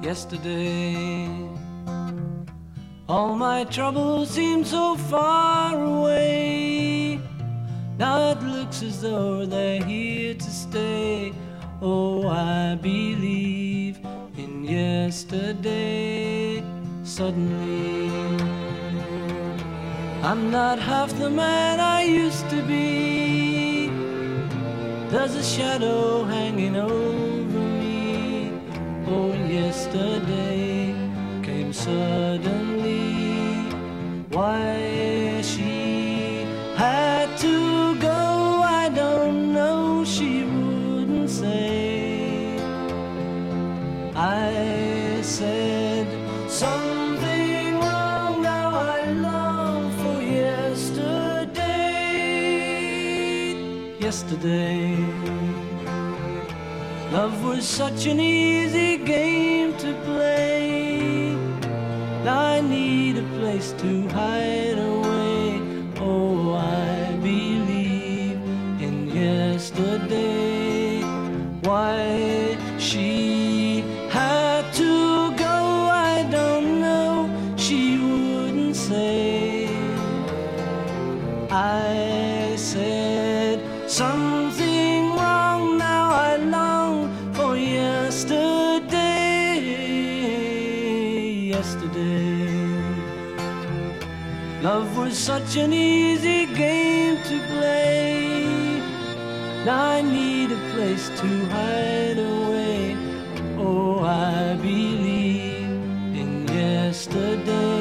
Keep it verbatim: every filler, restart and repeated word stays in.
yesterday. All my troubles seem so far away. Now it looks as though they're here to stay. Oh, I believe in yesterday. Suddenly, I'm not half the man I used to be. There's a shadow hanging over me. Oh, yesterday came suddenly. Why she had to go, I don't know, she wouldn't say. I said something wrong, now I long for yesterday. Yesterday, love was such an easy game to play. Now I need a place to hide away. Oh, I believe in yesterday. Why she had to go, I don't know, she wouldn't say. I said something wrong, now I long for yesterday. Yesterday, love was such an easy game to play. Now I need a place to hide away. Oh, I believe in yesterday.